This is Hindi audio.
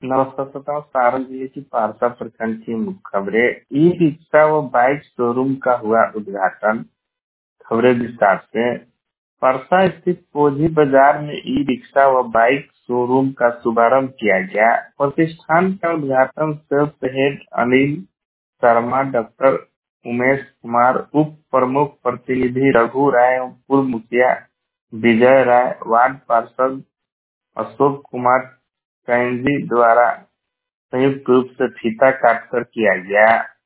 नमस्कार श्रोताओं, सारण जिले की पारसा प्रखंड की मुख्य खबरें। ई रिक्शा व बाइक शोरूम का हुआ उद्घाटन। खबरें विस्तार से। परसा स्थित पोझी बाजार में ई रिक्शा व बाइक शोरूम का शुभारंभ किया गया। प्रतिष्ठान का उद्घाटन sales head Anil Sharma, doctor Umesh Kumar, उप प्रमुख प्रतिनिधि रघु राय एवं पूर्व मुखिया विजय राय, वार्ड पार्षद अशोक कुमार कैंजी द्वारा संयुक्त रूप से फीता काटकर किया गया।